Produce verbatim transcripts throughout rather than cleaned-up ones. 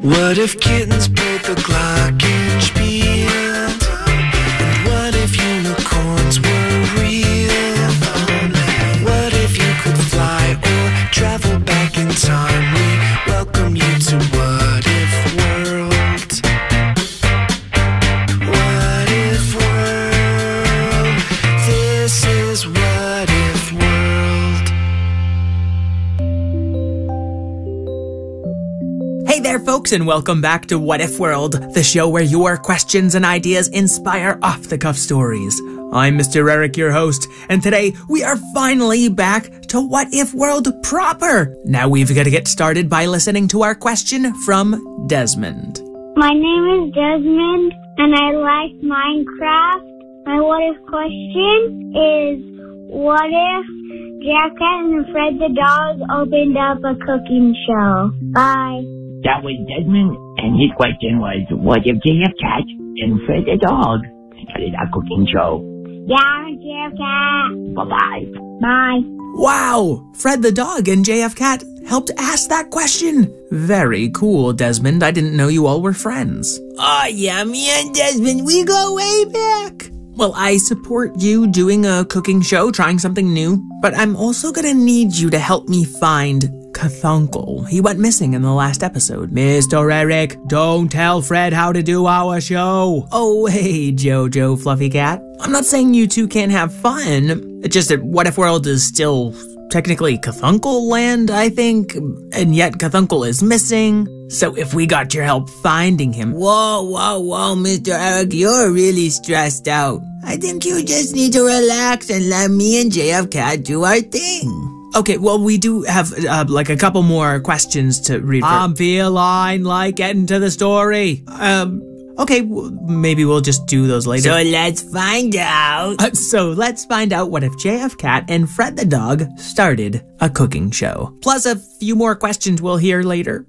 What if kittens played the glockenspiel? And what if unicorns were real? What if you could fly or travel back in time? We welcome you to What If World. What If World? This is What If World. Hey there, folks, and welcome back to What If World, the show where your questions and ideas inspire off-the-cuff stories. I'm Mister Eric, your host, and today we are finally back to What If World proper. Now we've got to get started by listening to our question from Desmond. My name is Desmond, and I like Minecraft. My what if question is, what if Jeff Cat and Fred the dog opened up a cooking show? Bye. That was Desmond, and his question was, what if J F Cat and Fred the dog started a cooking show? Yeah, J F Cat. Bye-bye. Bye. Wow, Fred the dog and J F Cat helped ask that question. Very cool, Desmond. I didn't know you all were friends. Oh yeah, me and Desmond, we go way back. Well, I support you doing a cooking show, trying something new, but I'm also gonna need you to help me find Cthulhu. He went missing in the last episode. Mister Eric, don't tell Fred how to do our show. Oh, hey, Jojo Fluffy Cat. I'm not saying you two can't have fun. It's just that What If World is still technically Cthulhu land, I think, and yet Cthulhu is missing. So if we got your help finding him... Whoa, whoa, whoa, Mister Eric, you're really stressed out. I think you just need to relax and let me and J F Cat do our thing. Okay, well, we do have, uh, like, a couple more questions to read. I'm feeling like getting to the story. Um, okay, w- maybe we'll just do those later. So let's find out. Uh, so let's find out what if J F Cat and Fred the dog started a cooking show. Plus a few more questions we'll hear later.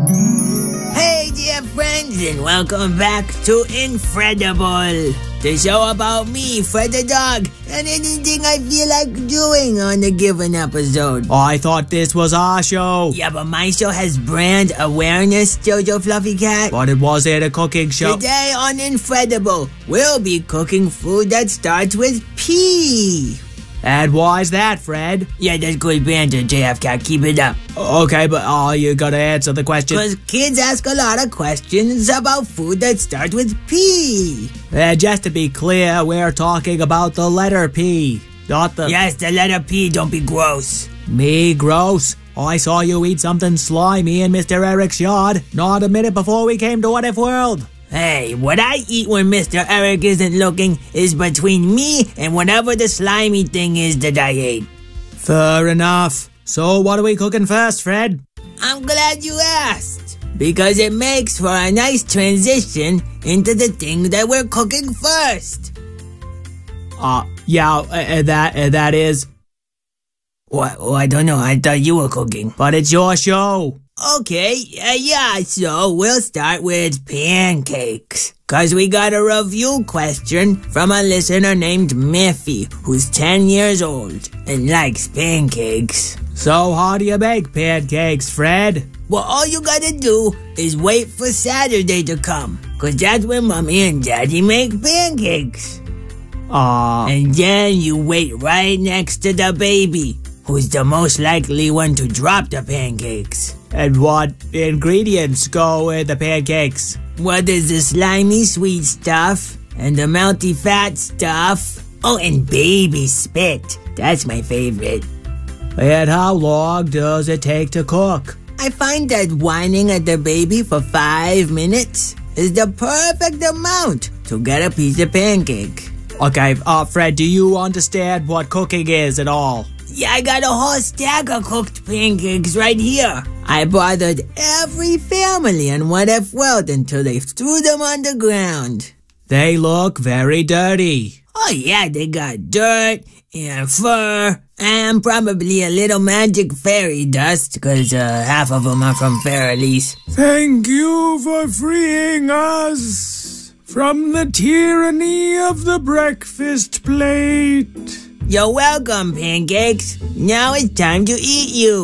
Hey dear friends, and welcome back to Infredible, the show about me, Fred the dog, and anything I feel like doing on a given episode. I thought this was our show. Yeah, but my show has brand awareness, Jojo Fluffy Cat. But it wasn't a cooking show. Today on Infredible, we'll be cooking food that starts with P. And why's that, Fred? Yeah, that's good banter, J F Cat. Keep it up. Okay, but oh, you gotta answer the question. Because kids ask a lot of questions about food that start with P. Uh, just to be clear, we're talking about the letter P, not the... Yes, the letter P. Don't be gross. Me gross? I saw you eat something slimy in Mister Eric's yard not a minute before we came to What If World. Hey, what I eat when Mister Eric isn't looking is between me and whatever the slimy thing is that I ate. Fair enough. So what are we cooking first, Fred? I'm glad you asked, because it makes for a nice transition into the thing that we're cooking first. Uh, yeah, uh, that, uh, that is... What? Oh, I don't know. I thought you were cooking. But it's your show. Okay, uh, yeah, so we'll start with pancakes. Cause we got a review question from a listener named Miffy, who's ten years old and likes pancakes. So how do you make pancakes, Fred? Well, all you gotta do is wait for Saturday to come, cause that's when Mommy and Daddy make pancakes. Uh... And then you wait right next to the baby, who's the most likely one to drop the pancakes. And what ingredients go in the pancakes? Well, there's the slimy sweet stuff, and the melty fat stuff. Oh, and baby spit. That's my favorite. And how long does it take to cook? I find that whining at the baby for five minutes is the perfect amount to get a piece of pancake. Okay, uh, Fred, do you understand what cooking is at all? Yeah, I got a whole stack of cooked pancakes right here. I bothered every family in What If World until they threw them on the ground. They look very dirty. Oh yeah, they got dirt and fur and probably a little magic fairy dust, because uh, half of them are from Fairlies. Thank you for freeing us from the tyranny of the breakfast plate. You're welcome, pancakes. Now it's time to eat you.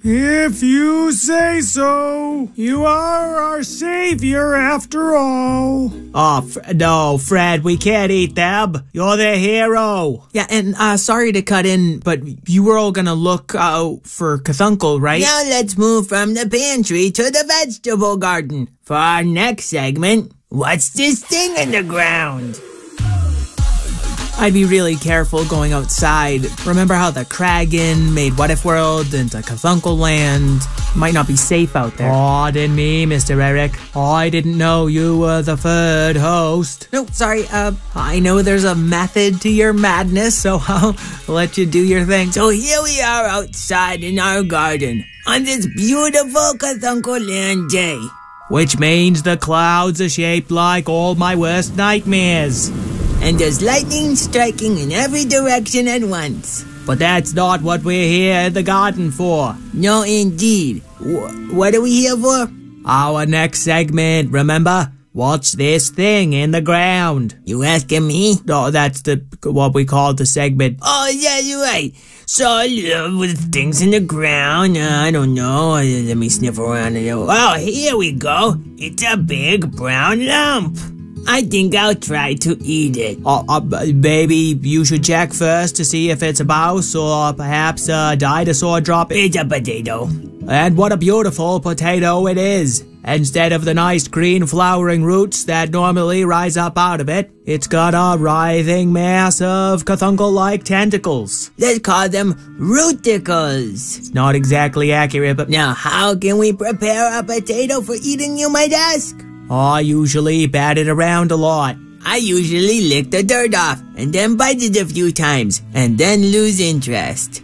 If you say so. You are our savior after all. Oh, F- no, Fred, we can't eat them. You're the hero. Yeah, and uh, sorry to cut in, but you were all gonna look uh, for Cthulhu, right? Now let's move from the pantry to the vegetable garden. For our next segment, what's this thing in the ground? I'd be really careful going outside. Remember how the Kraken made What If World into Cthulhu Land? Might not be safe out there. Oh, didn't me, Mister Eric. I didn't know you were the third host. No, sorry, uh, I know there's a method to your madness, so I'll let you do your thing. So here we are outside in our garden on this beautiful Cthulhu Land day. Which means the clouds are shaped like all my worst nightmares. And there's lightning striking in every direction at once. But that's not what we're here in the garden for. No, indeed. W- what are we here for? Our next segment, remember? What's this thing in the ground? You asking me? No, that's the what we call the segment. Oh, yeah, you're right. So, uh, with things in the ground, uh, I don't know. Uh, let me sniff around. Oh, here we go. It's a big brown lump. I think I'll try to eat it. Uh, uh, maybe you should check first to see if it's a mouse or perhaps a dinosaur drop. It's a potato. And what a beautiful potato it is. Instead of the nice green flowering roots that normally rise up out of it, it's got a writhing mass of Cthulhu-like tentacles. Let's call them rooticles. It's not exactly accurate, but... Now, how can we prepare a potato for eating, you might ask? I usually bat it around a lot. I usually lick the dirt off, and then bite it a few times, and then lose interest.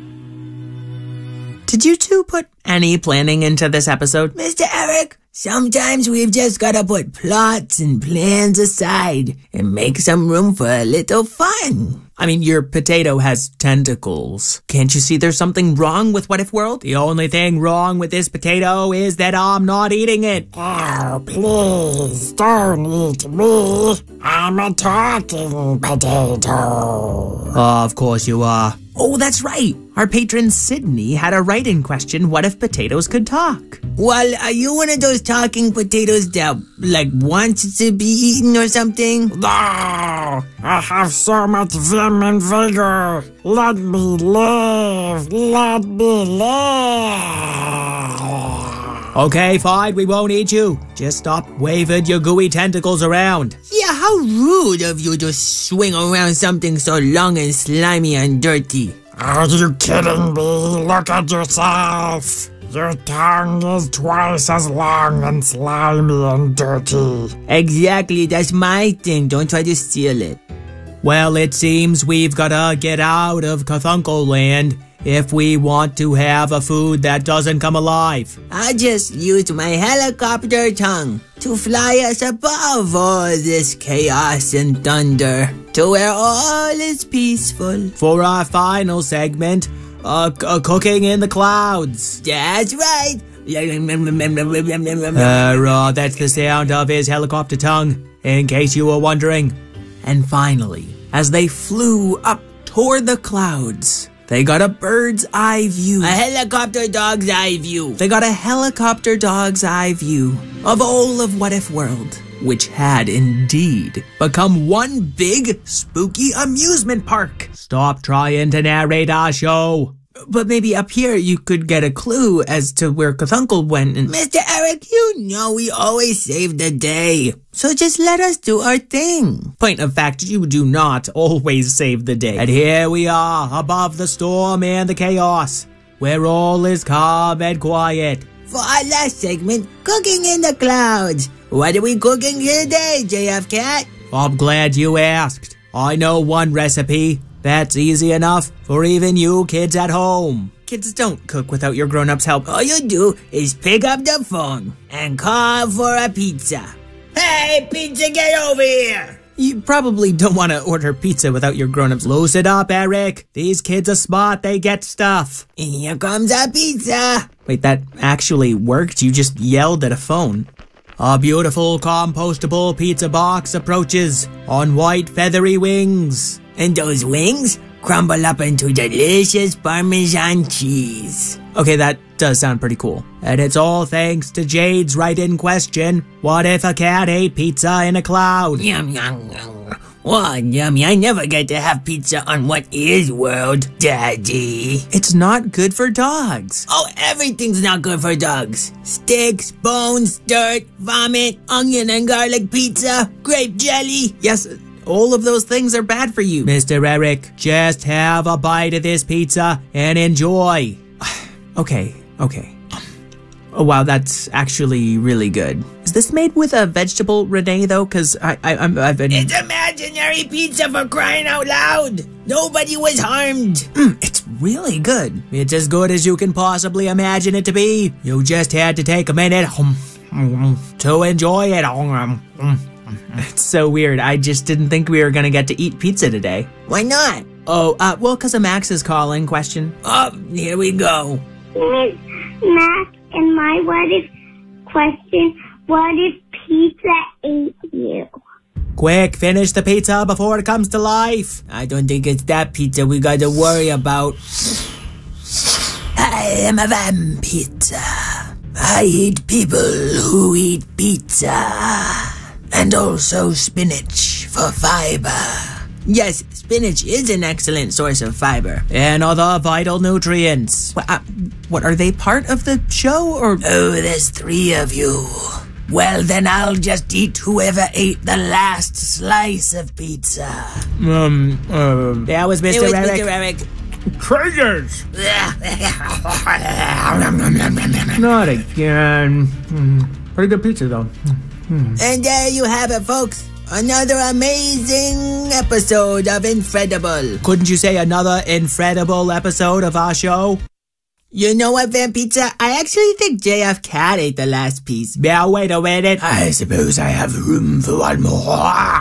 Did you two put any planning into this episode? Mister Eric, sometimes we've just gotta put plots and plans aside and make some room for a little fun. I mean, your potato has tentacles. Can't you see there's something wrong with What If World? The only thing wrong with this potato is that I'm not eating it. Oh, please, don't eat me. I'm a talking potato. Oh, of course you are. Oh, that's right. Our patron Sydney had a write-in question, what if potatoes could talk? Well, are you one of those talking potatoes that, like, wants to be eaten or something? No, I have so much vim and vigor. Let me live. Let me live. Okay, fine, we won't eat you. Just stop waving your gooey tentacles around. Yeah, how rude of you to swing around something so long and slimy and dirty. Are you kidding me? Look at yourself. Your tongue is twice as long and slimy and dirty. Exactly, that's my thing. Don't try to steal it. Well, it seems we've gotta get out of Cthulhu Land if we want to have a food that doesn't come alive. I just used my helicopter tongue to fly us above all this chaos and thunder to where all is peaceful. For our final segment, uh, c- uh cooking in the clouds. That's right. Uh, uh, that's the sound of his helicopter tongue, in case you were wondering. And finally, as they flew up toward the clouds, they got a bird's eye view. A helicopter dog's eye view. They got a helicopter dog's eye view of all of What If World, which had indeed become one big spooky amusement park. Stop trying to narrate our show. But maybe up here you could get a clue as to where Cthulhu went and... Mister Eric, you know we always save the day. So just let us do our thing. Point of fact, you do not always save the day. And here we are, above the storm and the chaos, where all is calm and quiet. For our last segment, cooking in the clouds. What are we cooking today, J F Cat? I'm glad you asked. I know one recipe that's easy enough for even you kids at home. Kids don't cook without your grown-ups' help. All you do is pick up the phone and call for a pizza. Hey, pizza, get over here! You probably don't want to order pizza without your grown-ups. Loosen up, Eric. These kids are smart. They get stuff. And here comes a pizza. Wait, that actually worked? You just yelled at a phone. A beautiful compostable pizza box approaches on white feathery wings. And those wings crumble up into delicious Parmesan cheese. Okay, that does sound pretty cool. And it's all thanks to Jade's write-in question. What if a cat ate pizza in a cloud? Yum, yum, yum. Oh, yummy. I never get to have pizza on What Is World, Daddy. It's not good for dogs. Oh, everything's not good for dogs. Sticks, bones, dirt, vomit, onion and garlic pizza, grape jelly. Yes, all of those things are bad for you. Mister Eric, just have a bite of this pizza and enjoy. Okay, okay. Oh, wow, that's actually really good. Is this made with a vegetable, Renee, though? Because I, I, I'm, I've been... It's imaginary pizza, for crying out loud. Nobody was harmed. Mm, it's really good. It's as good as you can possibly imagine it to be. You just had to take a minute to enjoy it. It's so weird. I just didn't think we were going to get to eat pizza today. Why not? Oh, uh, well, because of Max's calling question. Oh, here we go. Miss Mac, and my what if question, what if pizza ate you? Quick, finish the pizza before it comes to life. I don't think it's that pizza we got to worry about. I am a vampizza. I eat people who eat pizza. And also spinach for fiber. Yes, spinach is an excellent source of fiber. And other vital nutrients. What, uh, what, are they part of the show, or...? Oh, there's three of you. Well, then I'll just eat whoever ate the last slice of pizza. Um, uh... That was Mister It was Eric. Mister Eric. Triggers! Not again. Mm, pretty good pizza, though. Mm. And there you have it, folks. Another amazing episode of Incredible. Couldn't you say another incredible episode of our show? You know what, Vampizza? I actually think J F Cat ate the last piece. Now, wait a minute. I suppose I have room for one more.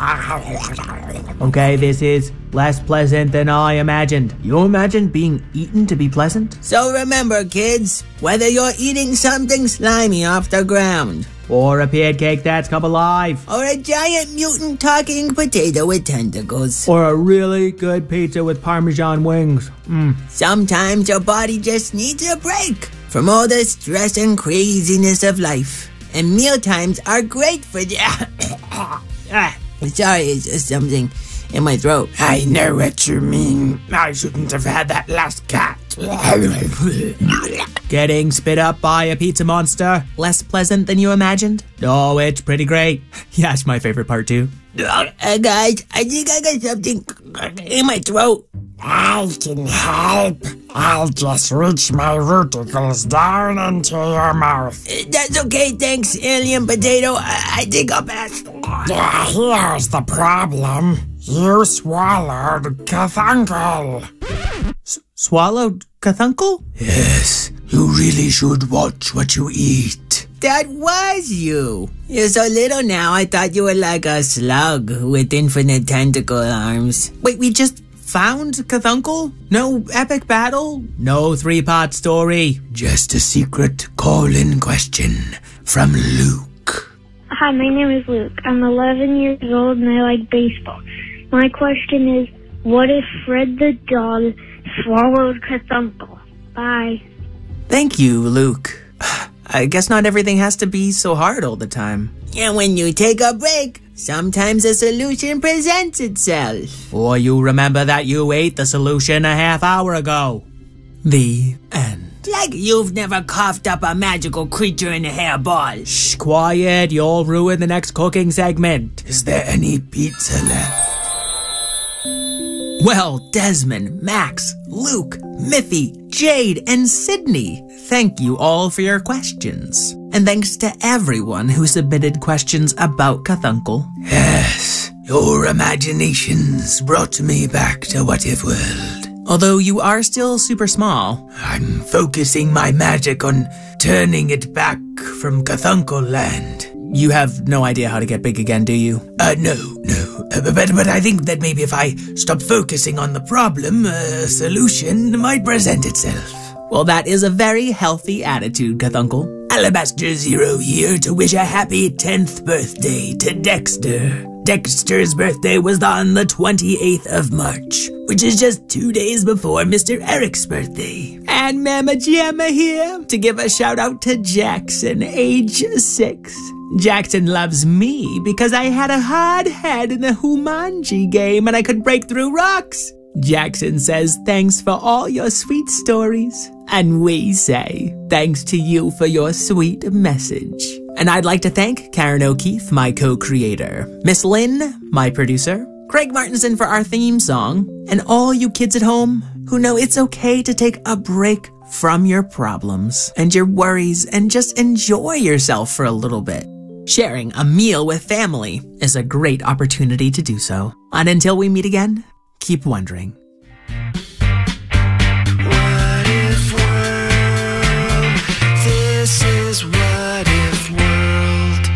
Okay, this is less pleasant than I imagined. You imagined being eaten to be pleasant? So remember, kids, whether you're eating something slimy off the ground, or a pancake that's come alive, or a giant mutant talking potato with tentacles, or a really good pizza with Parmesan wings. Mm. Sometimes your body just needs a break from all the stress and craziness of life. And mealtimes are great for that. ah, sorry, it's just something in my throat. I know what you mean. I shouldn't have had that last cat. Getting spit up by a pizza monster, less pleasant than you imagined? Oh, it's pretty great. Yeah, it's my favorite part too. Uh, guys, I think I got something in my throat. I can help. I'll just reach my rootacles down into your mouth. That's okay, thanks, Alien Potato. I, I think I'll pass. Yeah, here's the problem. You swallowed Cthulhu. S- swallowed Cthulhu? Yes, you really should watch what you eat. That was you. You're so little now, I thought you were like a slug with infinite tentacle arms. Wait, we just found Cthulhu? No epic battle? No three-part story? Just a secret call-in question from Luke. Hi, my name is Luke. I'm eleven years old and I like baseball. My question is, what if Fred the dog swallowed Cthulhu? Bye. Thank you, Luke. I guess not everything has to be so hard all the time. And when you take a break, sometimes a solution presents itself. Or you remember that you ate the solution a half hour ago. The end. Like you've never coughed up a magical creature in a hairball. Shh, quiet. You'll ruin the next cooking segment. Is there any pizza left? Well, Desmond, Max, Luke, Miffy, Jade, and Sydney, thank you all for your questions. And thanks to everyone who submitted questions about Cthulhu. Yes, your imaginations brought me back to What If World. Although you are still super small. I'm focusing my magic on turning it back from Cthulhu land. You have no idea how to get big again, do you? Uh, no, no. Uh, but, but I think that maybe if I stop focusing on the problem, a solution might present itself. Well, that is a very healthy attitude, Cthulhu. Alabaster Zero here to wish a happy tenth birthday to Dexter. Dexter's birthday was on the twenty-eighth of March, which is just two days before Mister Eric's birthday. And Mama Jamma here to give a shout out to Jackson, age six. Jackson loves me because I had a hard head in the Humanji game and I could break through rocks. Jackson says thanks for all your sweet stories. And we say thanks to you for your sweet message. And I'd like to thank Karen O'Keefe, my co-creator, Miss Lynn, my producer, Craig Martinson for our theme song, and all you kids at home who know it's okay to take a break from your problems and your worries and just enjoy yourself for a little bit. Sharing a meal with family is a great opportunity to do so. And until we meet again, keep wondering. What if world? This is What If World.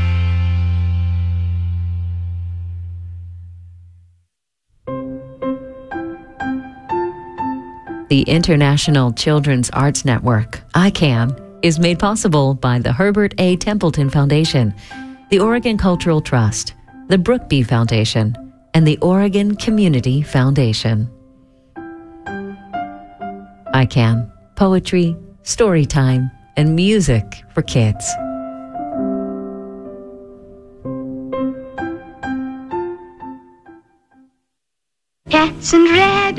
The International Children's Arts Network, I CAN, is made possible by the Herbert A. Templeton Foundation, the Oregon Cultural Trust, the Brookby Foundation, and the Oregon Community Foundation. I CAN, poetry, story time, and music for kids. Cats and rabbits.